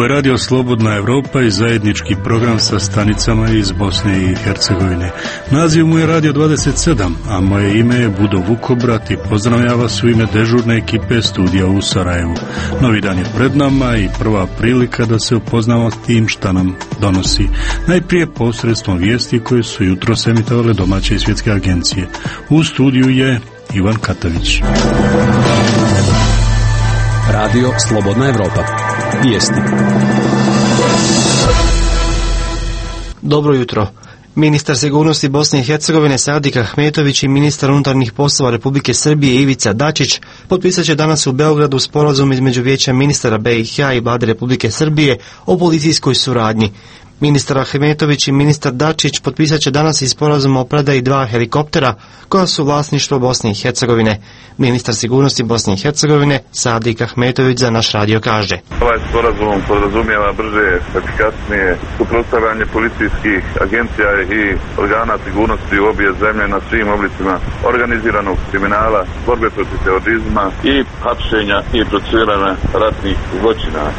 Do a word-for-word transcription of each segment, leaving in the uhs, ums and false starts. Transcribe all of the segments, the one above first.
Ovo je radio Slobodna Evropa i zajednički program sa stanicama iz Bosne i Hercegovine. Naziv mu je Radio dvadeset sedam, a moje ime je Budo Vukobrat i pozdravljam vas u ime dežurne ekipe studija u Sarajevu. Novi dan je pred nama i prva prilika da se upoznamo s tim šta nam donosi. Najprije posredstvom vijesti koje su jutros emitovale domaće i svjetske agencije. U studiju je Ivan Katavić. Radio Slobodna Evropa. Vijesti. Dobro jutro. Ministar sigurnosti Bosne i Hercegovine Sadik Ahmetović i ministar unutarnjih poslova Republike Srbije Ivica Dačić potpisat će danas u Beogradu sporazum između Vijeća ministara B i H i Vlade Republike Srbije o policijskoj suradnji. Ministar Ahmetović i ministar Dačić potpisat će danas i sporazum o predaji dva helikoptera koja su vlasništvo Bosne i Hercegovine. Ministar sigurnosti Bosne i Hercegovine Sadik Ahmetović za naš radio kaže: Ovaj sporazum podrazumijeva brže, efikasnije suprotstavljanje policijskih agencija i organa sigurnosti u obje zemlje na svim oblicima organiziranog kriminala, borbe protiv terorizma i hapšenja i procesuiranja ratnih zločina.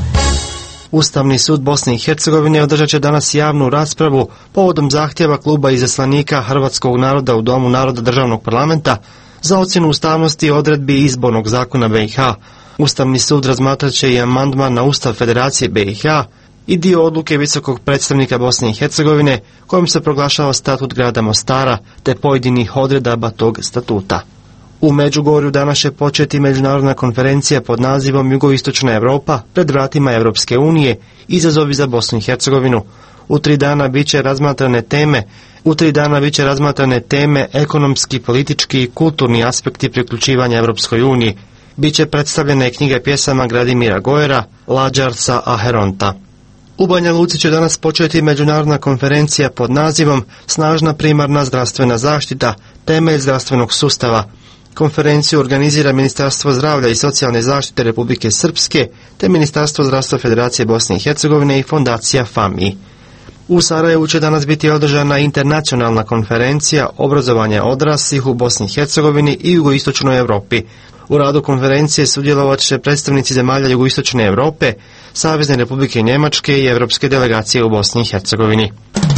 Ustavni sud Bosne i Hercegovine održat će danas javnu raspravu povodom zahtjeva kluba izaslanika hrvatskog naroda u Domu naroda državnog parlamenta za ocjenu ustavnosti odredbi izbornog zakona B i H. Ustavni sud razmatrat će i amandman na Ustav Federacije B i H i dio odluke visokog predstavnika Bosne i Hercegovine kojom se proglašava statut grada Mostara te pojedinih odredaba tog statuta. U Međugorju danas će početi međunarodna konferencija pod nazivom Jugoistočna Europa pred vratima Europske unije, izazovi za Bosnu i Hercegovinu. U tri dana biće razmatrane teme, u tri dana biće razmatrane teme ekonomski, politički i kulturni aspekti priključivanja Europskoj uniji. Biće predstavljene knjige pjesama Gradimira Gojera, Lađarsa Aheronta. U Banja Luci će danas početi međunarodna konferencija pod nazivom Snažna primarna zdravstvena zaštita, temelj zdravstvenog sustava. Konferenciju organizira Ministarstvo zdravlja i socijalne zaštite Republike Srpske te Ministarstvo zdravstva Federacije Bosne i Hercegovine i Fondacija F A M I. U Sarajevu će danas biti održana internacionalna konferencija obrazovanja odraslih u Bosni i Hercegovini i jugoistočnoj Europi. U radu konferencije sudjelovat će predstavnici zemalja jugoistočne Europe, Savezne Republike Njemačke i Europske delegacije u Bosni i Hercegovini.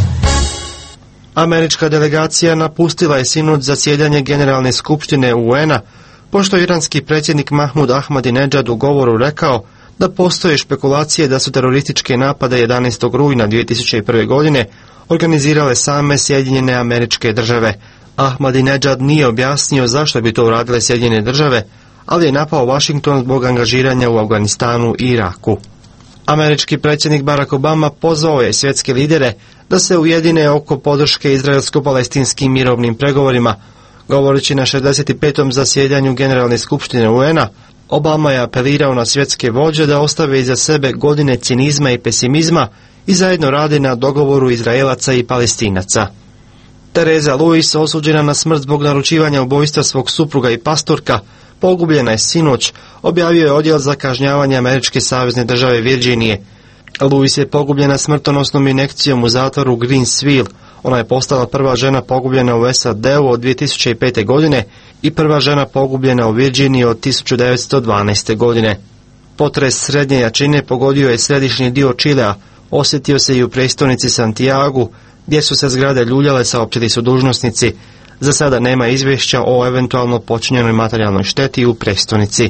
Američka delegacija napustila je sinoć zasjedanje Generalne skupštine U N-a, pošto je iranski predsjednik Mahmud Ahmadinejad u govoru rekao da postoje špekulacije da su terorističke napade jedanaestog rujna dvije tisuće prve. godine organizirale same Sjedinjene Američke Države. Ahmadinejad nije objasnio zašto bi to uradile Sjedinjene Države, ali je napao Washington zbog angažiranja u Afganistanu i Iraku. Američki predsjednik Barack Obama pozvao je svjetske lidere da se ujedine oko podrške izraelsko-palestinskim mirovnim pregovorima. Govoreći na šezdeset petom zasjedanju Generalne skupštine U N-a, Obama je apelirao na svjetske vođe da ostave iza sebe godine cinizma i pesimizma i zajedno rade na dogovoru Izraelaca i Palestinaca. Tereza Lewis, osuđena na smrt zbog naručivanja ubojstva svog supruga i pastorka, pogubljena je sinoć, objavio je odjel za kažnjavanje Američke savezne države Virginije. Lewis je pogubljena smrtonosnom injekcijom u zatvoru Greensville. Ona je postala prva žena pogubljena u S A D-u od dvije tisuće pete. godine i prva žena pogubljena u Virginiji od tisuću devetsto dvanaeste. godine. Potres srednje jačine pogodio je središnji dio Čilea, osjetio se i u prestonici Santiagu, gdje su se zgrade ljuljale, saopćili su dužnosnici. Za sada nema izvješća o eventualno počinjenoj materijalnoj šteti u prestonici.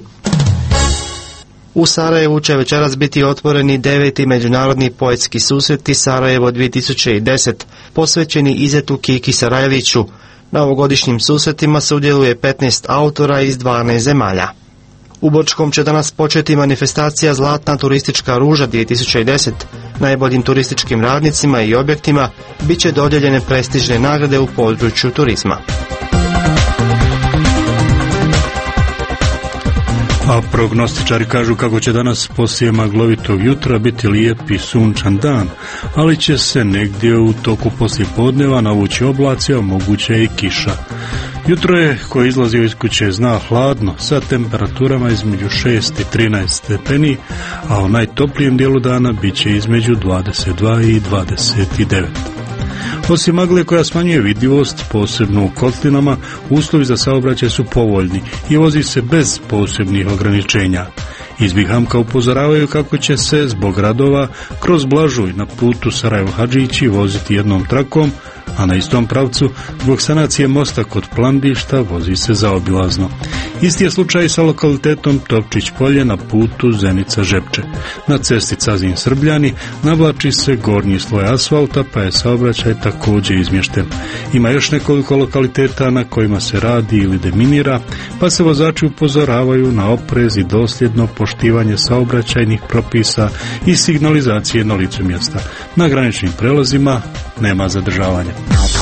U Sarajevu će večeras biti otvoreni deveti međunarodni poetski susreti Sarajevo dvije tisuće deset, posvećeni Izetu Kiki Sarajliću. Na ovogodišnjim susretima sudjeluje petnaest autora iz dvanaest zemalja. U Brčkom će danas početi manifestacija Zlatna turistička ruža dvije tisuće deset. Najboljim turističkim radnicima i objektima bit će dodijeljene prestižne nagrade u području turizma. A prognostičari kažu kako će danas poslije maglovitog jutra biti lijep i sunčan dan, ali će se negdje u toku poslijepodneva navući oblaci, a moguće i kiša. Jutro je, ko je izlazio iz kuće, zna hladno, sa temperaturama između šest i trinaest stepeni, a u najtoplijem dijelu dana bit će između dvadeset dva i dvadeset devet. Osim magle koja smanjuje vidljivost, posebno u kotlinama, uslovi za saobraćaj su povoljni i vozi se bez posebnih ograničenja. Iz Bihamka upozoravaju kako će se zbog radova kroz Blažuj na putu Sarajevo-Hadžići voziti jednom trakom, a na istom pravcu zbog sanacije mosta kod Plandišta vozi se zaobilazno. Isti je slučaj sa lokalitetom Topčić polje na putu Zenica-Žepče. Na cesti Cazin-Srbljani navlači se gornji sloj asfalta, pa je saobraćaj također izmješten. Ima još nekoliko lokaliteta na kojima se radi ili deminira, pa se vozači upozoravaju na oprez i dosljedno poštivanje saobraćajnih propisa i signalizacije na licu mjesta. Na graničnim prelazima nema zadržavanja.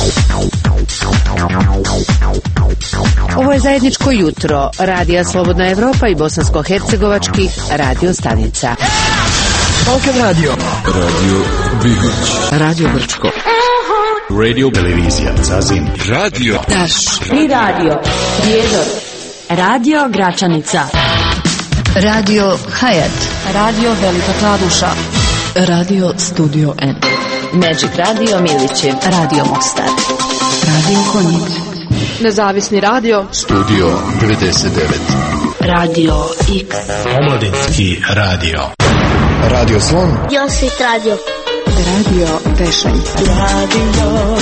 Ovo je zajedničko jutro Radija Slobodna Evropa i bosansko-hercegovačkih radio stanica. Balkan Radio. Radio Bibić. Radio Brčko. Radio Televizija Zazin. Radio Daš. I radio Prijedor. Radio Gračanica. Radio Hayat. Radio Velika Kladuša. Radio Studio N. Magic Radio Milići. Radio Mostar. Radio Konjic. Nezavisni radio Studio devedeset devet. Radio X. Omladinski radio. Radio Slon. Josip Radio. Radio Pešalj. Radio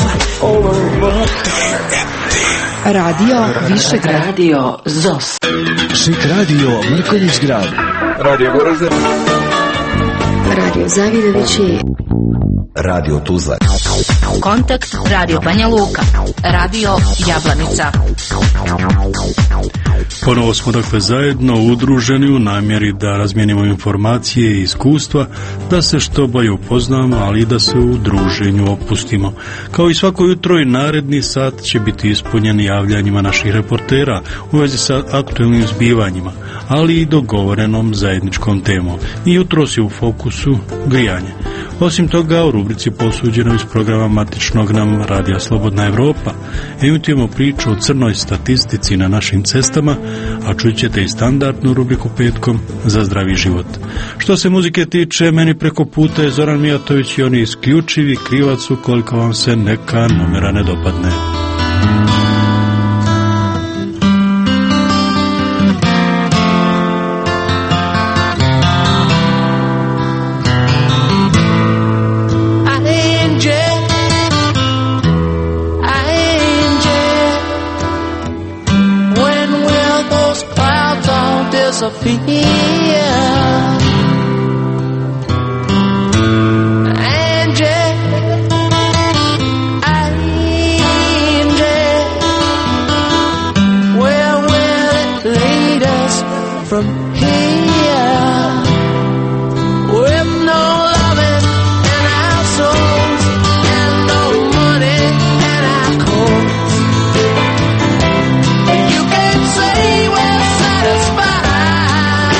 Radio Višegrad. Radio Zos. Šik radio Mrkonjić grad. Radio Goražde. Radio Zavidovići. Radio Tuzla. Kontakt Radio Banja Luka. Radio Jablanica. Ponovo smo dakle zajedno udruženi u namjeri da razmijenimo informacije i iskustva, da se što bolje upoznamo, ali i da se u druženju opustimo. Kao i svako jutro i naredni sat će biti ispunjen javljanjima naših reportera u vezi sa aktualnim zbivanjima, ali i dogovorenom zajedničkom temom. I jutros je u fokusu grijanje. Osim toga, u rubrici posuđeno iz programa matičnog nam Radija Slobodna Evropa emitujemo priču o crnoj statistici na našim cestama, a čućete i standardnu rubriku petkom za zdravi život. Što se muzike tiče, meni preko puta je Zoran Mijatović i oni isključivi krivac ukoliko vam se neka numera ne dopadne. You can say we're satisfied.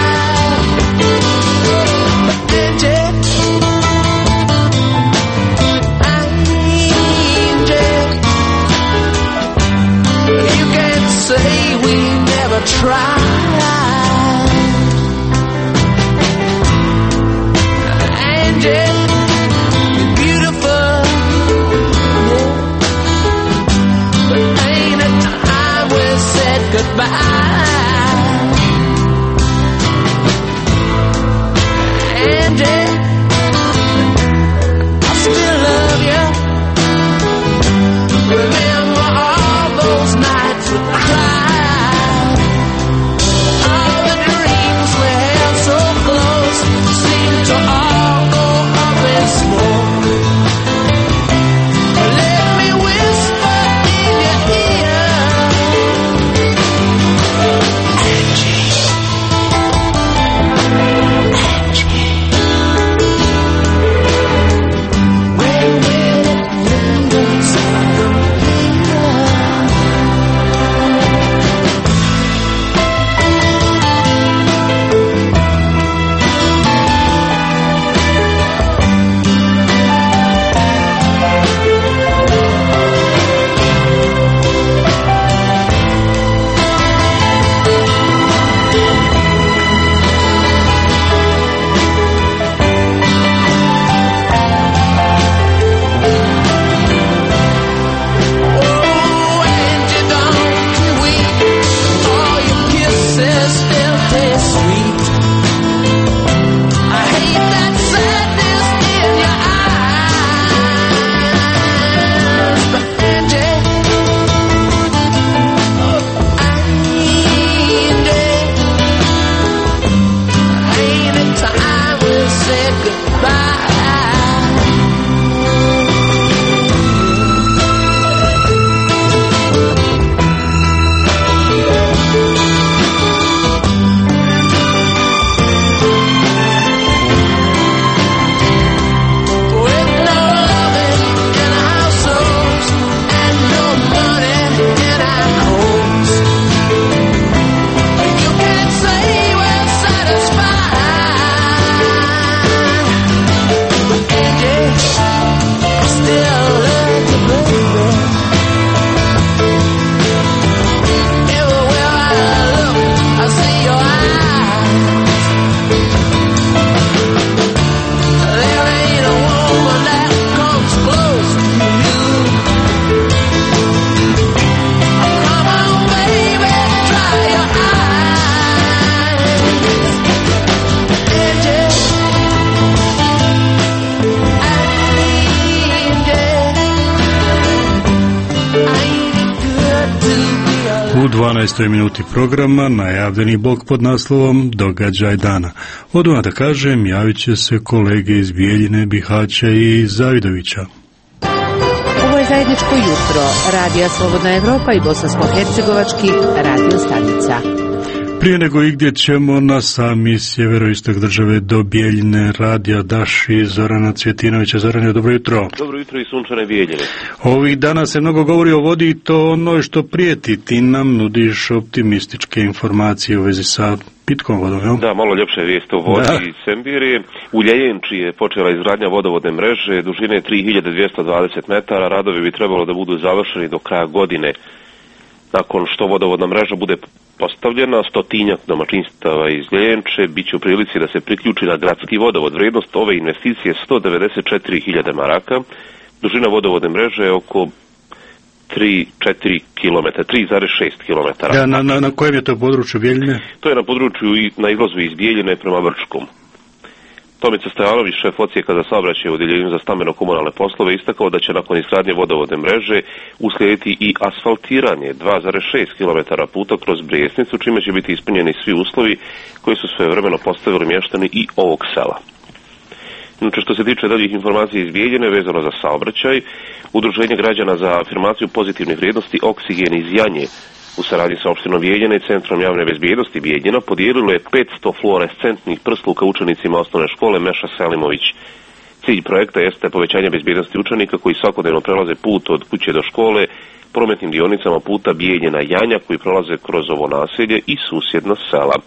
U dvanaestoj minuti programa najavljeni blok pod naslovom Događaj dana. Odmah da kažem, javit će se kolege iz Bijeljine, Bihaća i Zavidovića. Ovo je zajedničko jutro Radija Slobodna Evropa i Bosansko-hercegovački radio stanica. Prije nego igdje ćemo na sami sjeveroistok države do Bijeljine, radija Daši Zorana Cvjetinovića. Zorane, dobro jutro. Dobro jutro i sunčane Bijeljine. Ovih dana se mnogo govori o vodi i to ono što prijeti. Ti nam nudiš optimističke informacije u vezi sa pitkom vodom, jel? Da, malo ljepše vijest o vodi iz Sembirije. U Ljejenči je počela izgradnja vodovodne mreže, dužine tri hiljade dvjesto dvadeset metara, radovi bi trebalo da budu završeni do kraja godine. Nakon što vodovodna mreža bude postavljena, stotinjak domaćinstava iz Ljejenče bit će u prilici da se priključi na gradski vodovod. Vrijednost ove investicije je sto devedeset četiri hiljade maraka, dužina vodovodne mreže je oko tri zarez četiri kilometra, tri zarez šest kilometara. Ja, na, na, na kojem je to području Bijeljine? To je na području i na izlazu iz Bijeljine prema Brčkom. Tomica Stojanović, šef odsjeka za saobraćaj u Odjeljenju za stambeno-komunalne poslove, istakao da će nakon izgradnje vodovodne mreže uslijediti i asfaltiranje dva zarez šest kilometara puta kroz Brijesnicu, čime će biti ispunjeni svi uslovi koji su svojevremeno postavili mještani i ovog sela. Inače, što se tiče daljih informacija iz Bijeljine vezano za saobraćaj, Udruženje građana za afirmaciju pozitivnih vrijednosti Oksigen iz Janje u saradnji sa opštinom Bijeljina i Centrom javne bezbjednosti Bijeljina podijelilo je petsto fluorescentnih prsluka učenicima osnovne škole Meša Selimović. Cilj projekta jeste povećanje bezbjednosti učenika koji svakodnevno prelaze put od kuće do škole prometnim dionicama puta Bijeljina Janja koji prolaze kroz ovo naselje i susjedna sela.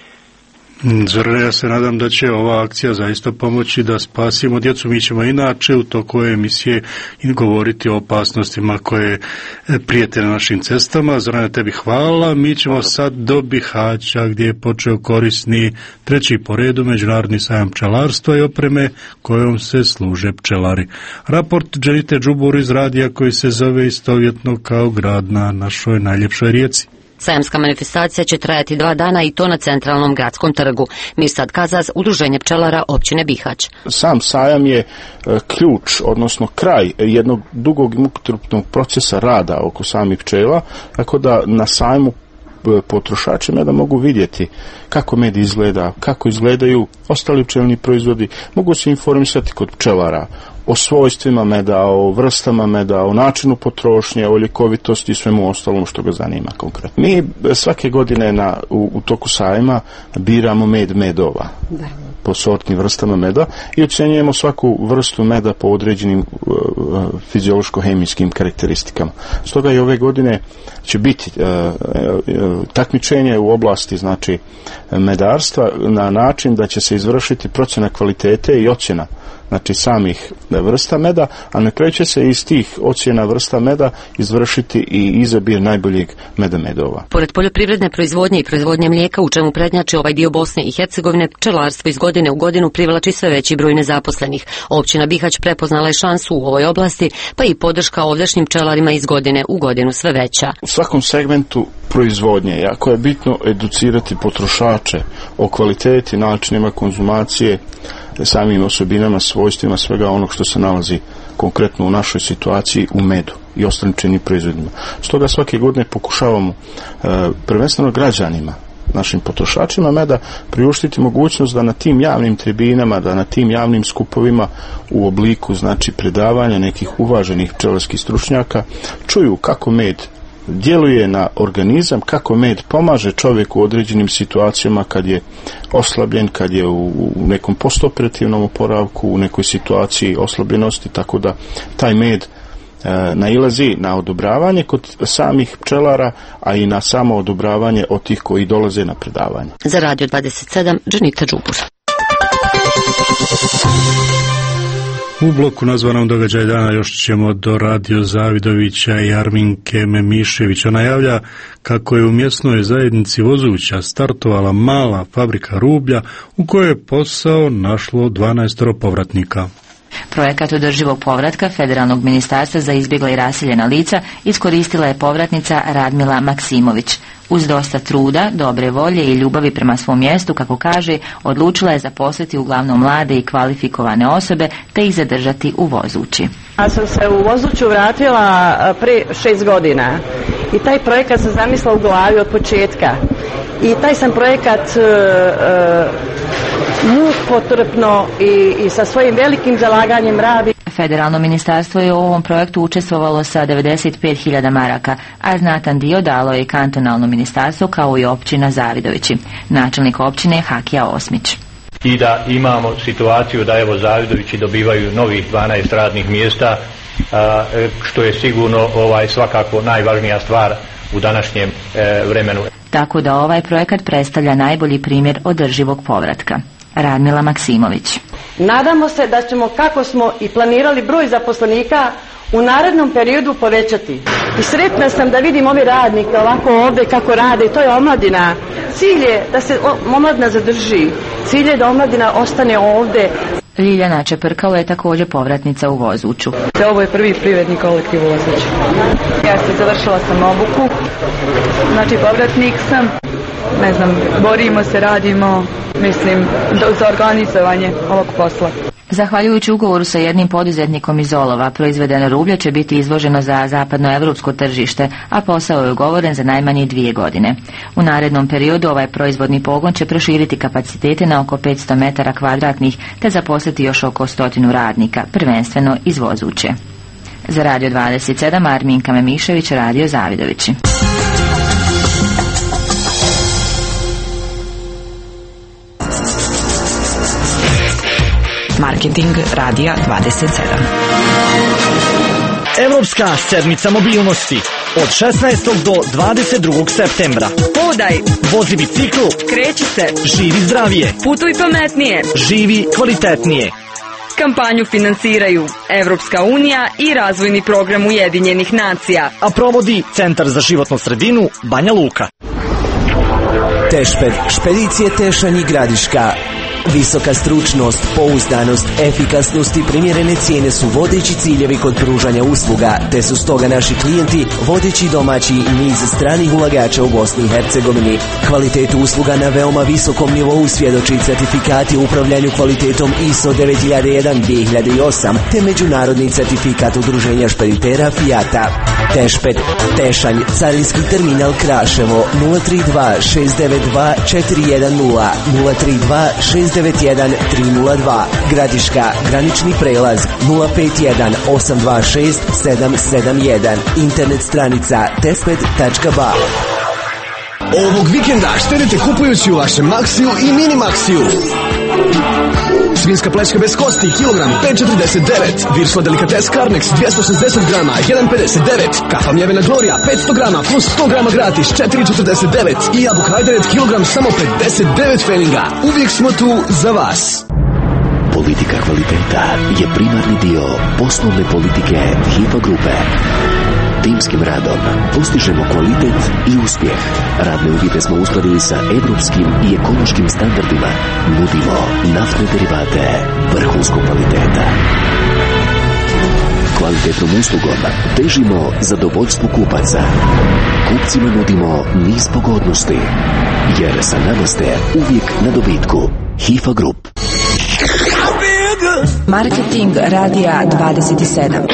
Zorane, ja se nadam da će ova akcija zaista pomoći da spasimo djecu. Mi ćemo inače u toku emisije govoriti o opasnostima koje prijete na našim cestama. Zorane, tebi hvala. Mi ćemo sad do Bihaća gdje je počeo korisni treći po redu međunarodni sajam pčelarstva i opreme kojom se služe pčelari. Raport Dženite Džubur iz radija koji se zove istovjetno kao grad na našoj najljepšoj rijeci. Sajamska manifestacija će trajati dva dana i to na centralnom gradskom trgu. Mirsad Kazaz, Udruženje pčelara općine Bihać. Sam sajam je ključ, odnosno kraj jednog dugog i mukotrpnog procesa rada oko samih pčela, tako da na sajmu potrošači meda mogu vidjeti kako med izgleda, kako izgledaju ostali pčelni proizvodi, mogu se informisati kod pčelara o svojstvima meda, o vrstama meda, o načinu potrošnje, o ljekovitosti i svemu ostalom što ga zanima konkretno. Mi svake godine na, u, u toku sajma biramo med medova. Da. Po sortnim vrstama meda i ocjenjujemo svaku vrstu meda po određenim uh, fiziološko-hemijskim karakteristikama. Stoga i ove godine će biti uh, uh, takmičenje u oblasti znači medarstva na način da će se izvršiti procjena kvalitete i ocjena znači samih vrsta meda, a na kraju će se iz tih ocjena vrsta meda izvršiti i izabir najboljeg meda medova. Pored poljoprivredne proizvodnje i proizvodnje mlijeka, u čemu prednjači ovaj dio Bosne i Hercegovine, pčelarstvo iz godine u godinu privlači sve veći broj nezaposlenih. Općina Bihać prepoznala je šansu u ovoj oblasti, pa i podrška ovdašnjim pčelarima iz godine u godinu sve veća. U svakom segmentu proizvodnje jako je bitno educirati potrošače o kvaliteti, načinima konzumacije, samim osobinama, svojstvima svega onog što se nalazi konkretno u našoj situaciji u medu i ostalim pčelinjim proizvodima. Stoga svake godine pokušavamo e, prvenstveno građanima, našim potrošačima meda priuštiti mogućnost da na tim javnim tribinama, da na tim javnim skupovima u obliku znači predavanja nekih uvaženih pčelarskih stručnjaka čuju kako med djeluje na organizam, kako med pomaže čovjeku u određenim situacijama kad je oslabljen, kad je u, u nekom postoperativnom oporavku, u nekoj situaciji oslabljenosti, tako da taj med e, nailazi na odobravanje kod samih pčelara, a i na samo odobravanje od tih koji dolaze na predavanje. Za Radio dvadeset sedam, Dženita Džubur. U bloku nazvanom Događaj dana još ćemo do Radio Zavidovića i Arminke Memišević. Ona javlja kako je u mjesnoj zajednici Vozuća startovala mala fabrika rublja u kojoj je posao našlo dvanaest povratnika. Projekat održivog povratka Federalnog ministarstva za izbjegla i raseljena lica iskoristila je povratnica Radmila Maksimović. Uz dosta truda, dobre volje i ljubavi prema svom mjestu, kako kaže, odlučila je zaposliti uglavnom mlade i kvalifikovane osobe te ih zadržati u Vozući. Ja sam se u Vozuću vratila prije šest godina i taj projekat sam zamislila u glavi od početka. I taj sam projekat uh, uh, mukotrpno i, i sa svojim velikim zalaganjem radi. Federalno ministarstvo je u ovom projektu učestvovalo sa devedeset pet hiljada maraka, a znatan dio dalo je i kantonalno ministarstvo kao i općina Zavidovići. Načelnik općine Hakija Osmić. I da imamo situaciju da evo Zavidovići dobivaju novih dvanaest radnih mjesta, a, što je sigurno ovaj svakako najvažnija stvar u današnjem e, vremenu. Tako da ovaj projekat predstavlja najbolji primjer održivog povratka. Radmila Maksimović. Nadamo se da ćemo, kako smo i planirali, broj zaposlenika u narednom periodu povećati. I sretna sam da vidim ove radnike ovako ovdje kako rade, to je omladina. Cilj je da se omladina zadrži, cilj je da omladina ostane ovdje. Ljiljana Čeprkalo je također povratnica u Vozuću. Ovo je prvi privredni kolektiv u Vozuću. Ja sam završila sam obuku, znači povratnik sam, ne znam, borimo se, radimo, mislim, za organizovanje ovog posla. Zahvaljujući ugovoru sa jednim poduzetnikom iz Olova, proizvedeno rublje će biti izvoženo za zapadnoevropsko tržište, a posao je ugovoren za najmanje dvije godine. U narednom periodu ovaj proizvodni pogon će proširiti kapacitete na oko petsto metara kvadratnih, te zaposliti još oko stotinu radnika, prvenstveno iz Vozuće. Za Radio dvadeset sedam Arminka Memišević, Radio Zavidovići. Marketing Radija dvadeset sedam. Evropska sedmica mobilnosti od šesnaestog do dvadeset drugog septembra. Hodaj, vozi bicikl, kreći se, živi zdravije, putuj pametnije, živi kvalitetnije. Kampanju finansiraju Evropska unija i razvojni program Ujedinjenih nacija, a provodi Centar za životnu sredinu Banja Luka. Tešped, špedicije Tešanj i Gradiška. Visoka stručnost, pouzdanost, efikasnost i primjerene cijene su vodeći ciljevi kod pružanja usluga, te su stoga naši klijenti vodeći domaći niz stranih ulagača u Bosni i Hercegovini. Kvalitetu usluga na veoma visokom nivou svjedoči certifikati u upravljanju kvalitetom I S O devet hiljada jedan dvije hiljade osam te međunarodni certifikat udruženja špeditera Fijata. Tešped, Tešanj, carinski terminal Kraševo, nula tri dva šest devet dva četiri jedan nula, nula tri dva šest devet jedan tri nula dva. Gradiška, granični prelaz nula pet jedan osam dva šest sedam sedam jedan. Internet stranica tesped tačka ba. Ovog vikenda štedite kupujući u vašem Maxiju i Mini Maxiju. Svinska plećka bez kosti, kilogram pet četrdeset devet. Viršla delikates Carnex dvjesto šezdeset grama, jedan pedeset devet. Kafa mljevena Gloria petsto grama plus sto grama gratis, četiri četrdeset devet. I jabuka Hajderet kilogram samo pedeset devet feninga. Uvijek smo tu za vas. Politika kvaliteta je primarni dio poslovne politike Hifa grupe. Timskim radom postižemo kvalitet i uspjeh. Radne uvjete smo uskladili sa evropskim i ekološkim standardima. Nudimo naftne derivate vrhunskog kvaliteta. Kvalitetnom uslugom težimo zadovoljstvu kupaca. Kupcima nudimo niz pogodnosti, jer sa nama ste uvijek na dobitku. Hifa Group. Marketing Radija dvadeset sedam.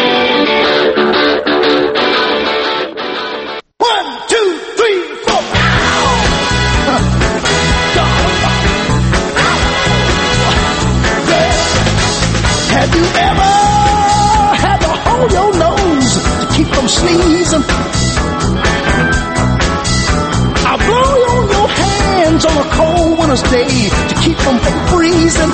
Have you ever had to hold your nose to keep from sneezing? I blow on your hands on a cold winter's day to keep them from freezing.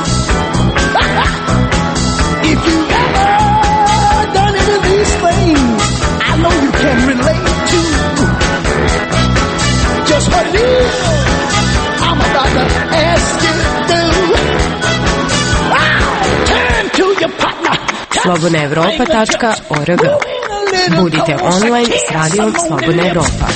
If you've ever done any of these things, I know you can relate to just what it is I'm about to ask you to do. slobodna evropa tačka org. Budite online s radijom Slobodna Evropa.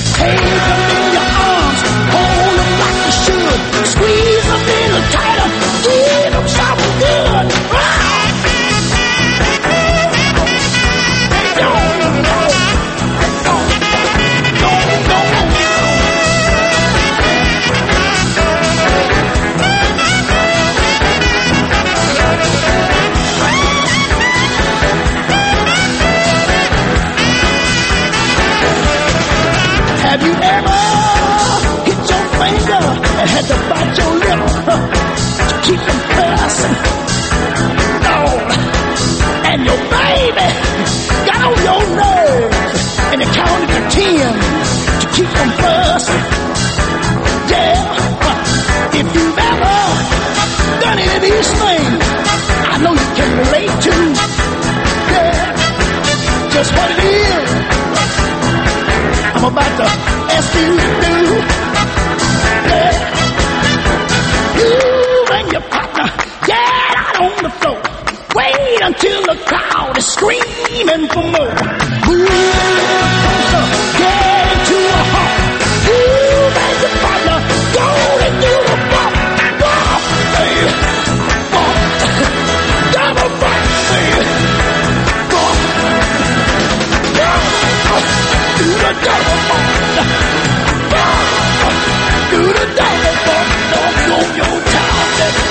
Have you ever hit your finger and had to bite your lip huh, to keep from cussing? No. And your baby got on your nerves and they counted to ten to keep from fussing. Yeah. If you've ever done any of these things, I know you can relate to. Yeah. Just what it is I'm about to ask you to do. Yeah. You and your partner get out on the floor. Wait until the crowd is screaming for more. Move closer, get into a halt. You and your partner go and do the bump. Bump, baby. Bump. Double bump, baby. Bump. Bump. Do the double bump. Bump. Do the double bump. Don't go your time, baby.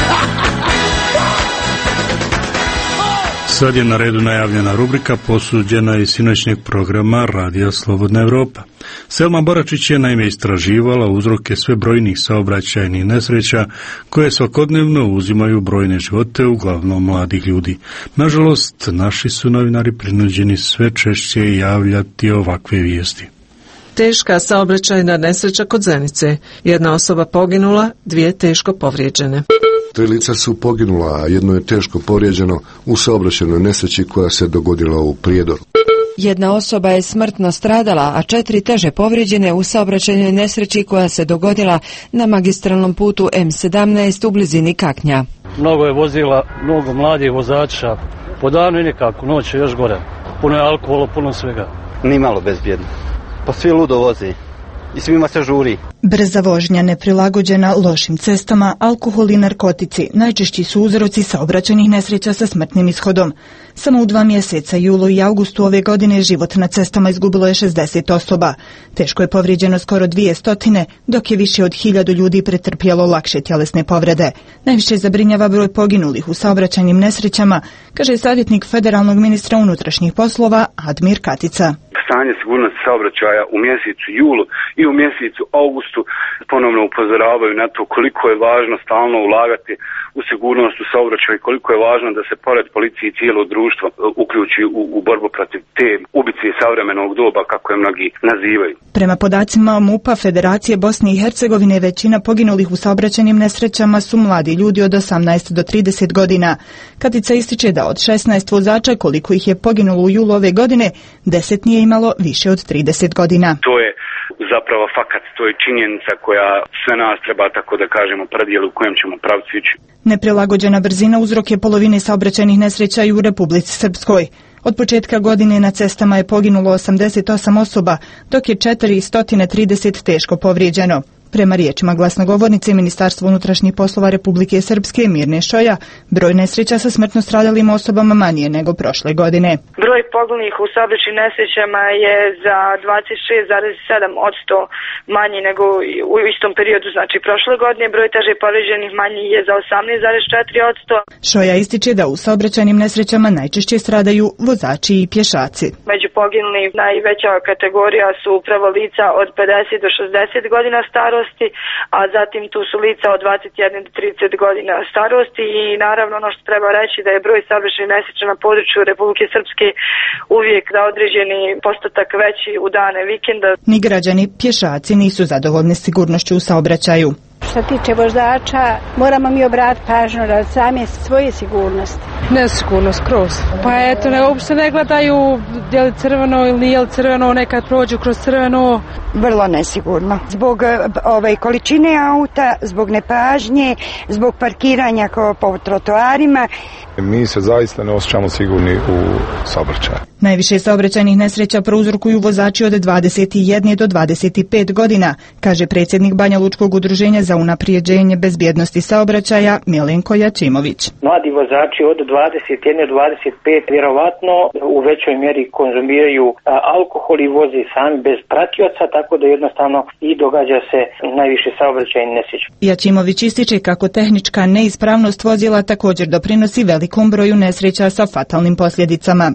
Sad je na redu najavljena rubrika posuđena iz sinoćnjeg programa Radija Slobodna Evropa. Selma Boračić je naime istraživala uzroke sve brojnih saobraćajnih nesreća koje svakodnevno uzimaju brojne živote, uglavnom mladih ljudi. Nažalost, naši su novinari prinuđeni sve češće javljati ovakve vijesti. Teška saobraćajna nesreća kod Zenice. Jedna osoba poginula, dvije teško povrijeđene. Tri lica su poginula, a jedno je teško povrijeđeno u saobraćajnoj nesreći koja se dogodila u Prijedoru. Jedna osoba je smrtno stradala, a četiri teže povrijeđene u saobraćajnoj nesreći koja se dogodila na magistralnom putu em sedamnaest u blizini Kaknja. Mnogo je vozila, mnogo mladih vozača, po danu i nekako, noć je još gore. Puno je alkohola, puno svega. Ni malo bezbjedno. Pa svi ludo vozi i svima se žuri. Brza vožnja, neprilagođena lošim cestama, alkohol i narkotici najčešći su uzroci saobraćajnih nesreća sa smrtnim ishodom. Samo u dva mjeseca, julu i augustu ove godine, život na cestama izgubilo je šezdeset osoba. Teško je povrijeđeno skoro dvije stotine, dok je više od hiljadu ljudi pretrpjelo lakše tjelesne povrede. Najviše zabrinjava broj poginulih u saobraćajnim nesrećama, kaže savjetnik federalnog ministra unutrašnjih poslova Admir Katica. Stanje sigurnosti saobraćaja u mjesecu julu i u mjesecu augustu ponovno upozoravaju na to koliko je važno stalno ulagati u sigurnost u saobraćaju i koliko je važno da se pored policije i cijelo društvo uključi u, u borbu protiv te ubice savremenog doba, kako je mnogi nazivaju. Prema podacima MUP-a Federacije Bosne i Hercegovine, većina poginulih u saobraćajnim nesrećama su mladi ljudi od osamnaest do trideset godina. Katica ističe da od šesnaest vozača, koliko ih je poginulo u julu ove godine, deset nije imalo više od trideset godina. To je zapravo fakat, to je činjenica koja sve nas treba, tako da kažemo, predijeli u kojem ćemo pravcu ići. Neprilagođena brzina uzrok je polovine saobraćajnih nesreća i u Republici Srpskoj. Od početka godine na cestama je poginulo osamdeset osam osoba, dok je četiristo trideset teško povrijeđeno. Prema riječima glasnogovornice Ministarstva unutrašnjih poslova Republike Srpske Mirne Šoja, broj nesreća sa smrtno stradalim osobama manji je nego prošle godine. Broj poginulih u saobraćajnim nesrećama je za dvadeset šest zarez sedam posto manji nego u istom periodu, znači prošle godine. Broj teže povrijeđenih manji je za osamnaest zarez četiri posto. Šoja ističe da u saobraćajnim nesrećama najčešće stradaju vozači i pješaci. Među poginulim najveća kategorija su upravo lica od pedeset do šezdeset godina starosti, a zatim tu su lica od dvadeset jedan do trideset godina starosti i naravno ono što treba reći da je broj saobraćajnih nesreća na području Republike Srpske uvijek za određeni postotak veći u dane vikenda. Ni građani pješaci nisu zadovoljni sigurnošću u saobraćaju. Što tiče vozača, moramo mi obratiti pažnju na same svoje sigurnosti. Nesigurnost kroz. Pa eto, ne, uopšte ne gledaju je li crveno ili nije li crveno, nekad prođu kroz crveno. Vrlo nesigurno. Zbog ove količine auta, zbog nepažnje, zbog parkiranja po trotoarima. Mi se zaista ne osjećamo sigurni u saobraćaju. Najviše saobraćajnih nesreća prouzrokuju vozači od dvadeset jedan do dvadeset pet godina, kaže predsjednik Banja Lučkog udruženja za unaprijeđenje bezbjednosti saobraćaja Milenko Jačimović. Mladi vozači od dvadeset jedan do dvadeset pet vjerovatno u većoj mjeri konzumiraju alkohol i voze sami bez pratioca, tako da jednostavno i događa se najviše saobraćajnih nesreća. Jačimović ističe kako tehnička neispravnost vozila također doprinosi velikom broju nesreća sa fatalnim posljedicama. Tehnička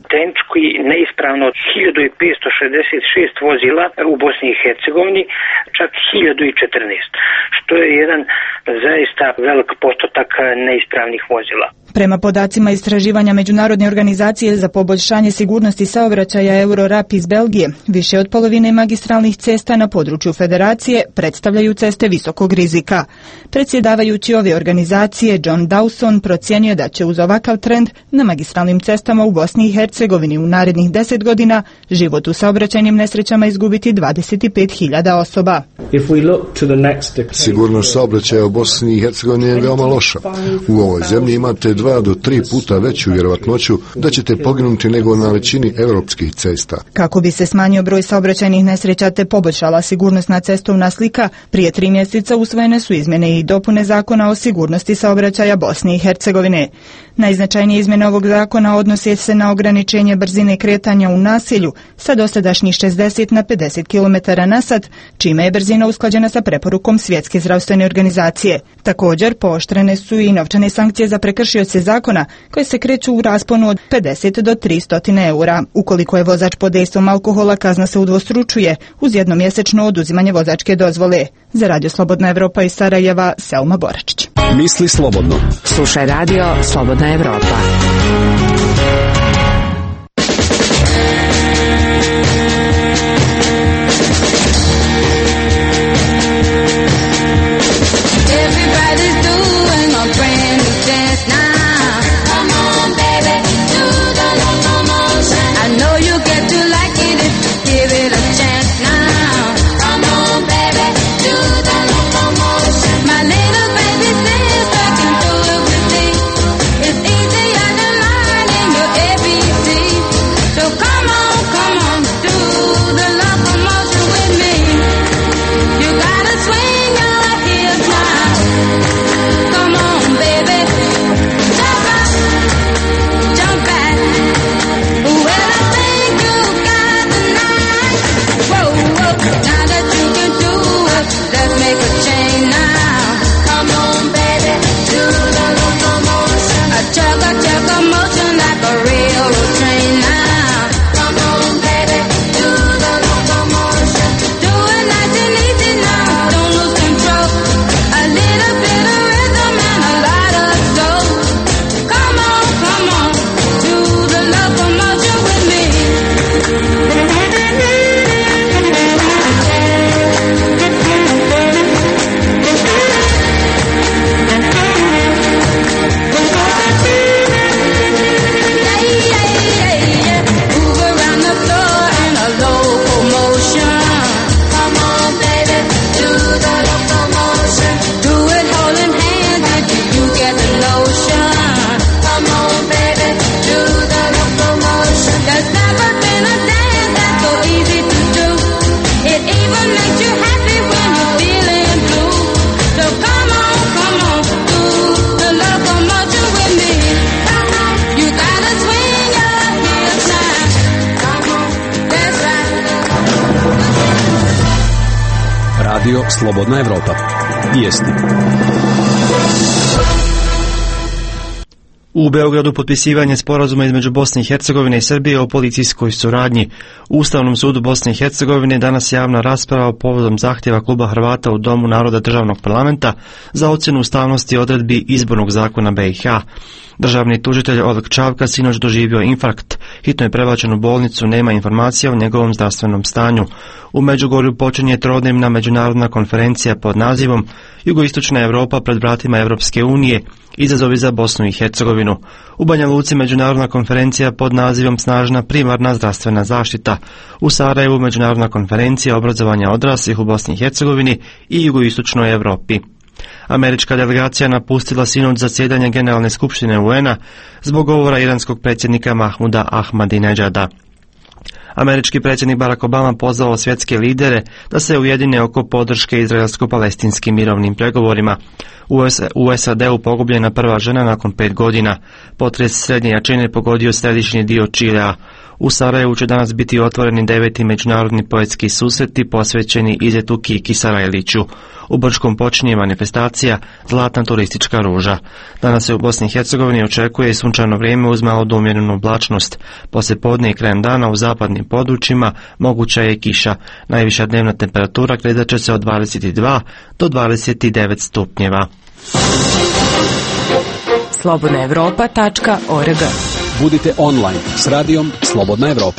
našli neispravno hiljadu petsto šezdeset šest vozila u Bosni i Hercegovini, čak hiljadu četrnaest, što je jedan zaista velik postotak neispravnih vozila. Prema podacima istraživanja Međunarodne organizacije za poboljšanje sigurnosti saobraćaja Eurorap iz Belgije, više od polovine magistralnih cesta na području federacije predstavljaju ceste visokog rizika. Predsjedavajući ove organizacije John Dawson procijenio da će uz ovakav trend na magistralnim cestama u Bosni i Hercegovini u narednih deset godina život u saobraćajnim nesrećama izgubiti dvadeset pet hiljada osoba. Sigurnost saobraćaja u Bosni i Hercegovini je veoma loša. U ovoj zemlji imate dva do tri puta veću vjerovatnoću da ćete poginuti nego na većini europskih cesta. Kako bi se smanjio broj saobraćajnih nesreća te poboljšala sigurnosna cestovna slika, prije tri mjeseca usvojene su izmjene i dopune Zakona o sigurnosti saobraćaja Bosne i Hercegovine. Najznačajnije izmjene ovog zakona odnose se na ograničenje brzine kretanja u naselju sa dosadašnjih šezdeset na pedeset kilometara na sat, čime je brzina usklađena sa preporukom Svjetske zdravstvene organizacije. Također, pooštrene su i novčane sankcije za prekršioce zakona, koje se kreću u rasponu od pedeset do tristo eura. Ukoliko je vozač pod dejstvom alkohola, kazna se udvostručuje uz jednomjesečno oduzimanje vozačke dozvole. Za Radio Slobodna Evropa iz Sarajeva, Selma Boračić. Misli slobodno. Slušaj Radio Slobodna Evropa. Radio Slobodna Evropa. Vijesti. U Beogradu potpisivanje sporazuma između Bosne i Hercegovine i Srbije o policijskoj suradnji. U Ustavnom sudu Bosne i Hercegovine danas javna rasprava povodom zahtjeva Kluba Hrvata u Domu naroda državnog parlamenta za ocjenu ustavnosti odredbi izbornog zakona B i H. Državni tužitelj Oleg Čavka sinoć doživio infarkt, hitno je prebačen u bolnicu, nema informacija o njegovom zdravstvenom stanju. U Međugorju počinje trodnevna međunarodna konferencija pod nazivom Jugoistočna Europa pred vratima Europske unije, izazovi za Bosnu i Hercegovinu. U Banja Luci međunarodna konferencija pod nazivom Snažna primarna zdravstvena zaštita. U Sarajevu međunarodna konferencija obrazovanja odraslih u Bosni i Hercegovini i Jugoistočnoj Europi. Američka delegacija napustila sinoć zasjedanje Generalne skupštine U N-a zbog govora iranskog predsjednika Mahmuda Ahmadinejada. Američki predsjednik Barack Obama pozvao svjetske lidere da se ujedine oko podrške izraelsko-palestinskim mirovnim pregovorima. U S A D-u pogubljena prva žena nakon pet godina. Potres srednje jačine pogodio središnji dio Čilea. U Sarajevu će danas biti otvoreni deveti međunarodni poetski susreti posvećeni Izetu Kiki Sarajliću. U Brčkom počinje manifestacija Zlatna turistička ruža. Danas se u Bosni i Hercegovini očekuje sunčano vrijeme uz malo do umjerenu oblačnost. Poslije podne i krajem dana u zapadnim područjima moguća je kiša. Najviša dnevna temperatura kretat će se od dvadeset dva do dvadeset devet stupnjeva. slobodna evropa tačka org. Budite online s radijom Slobodna Evropa.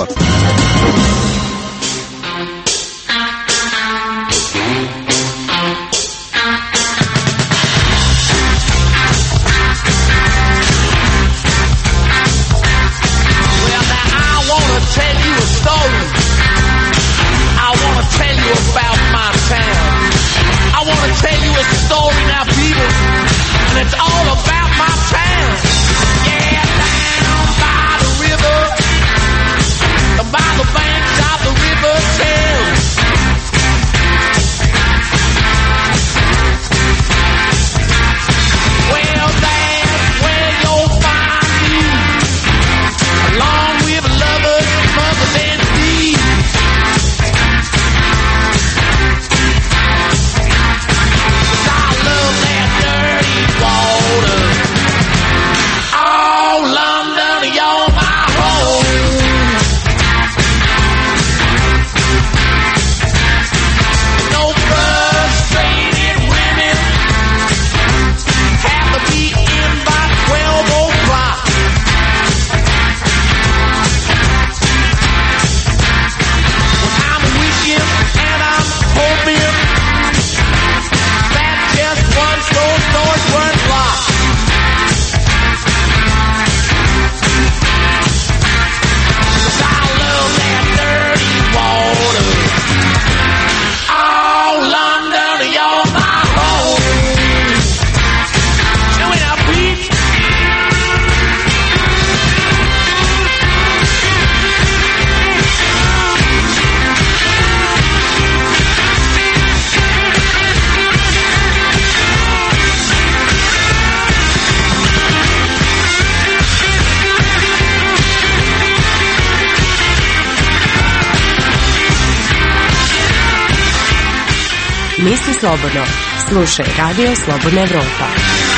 Misli slobodno. Slušaj Radio Slobodna Evropa.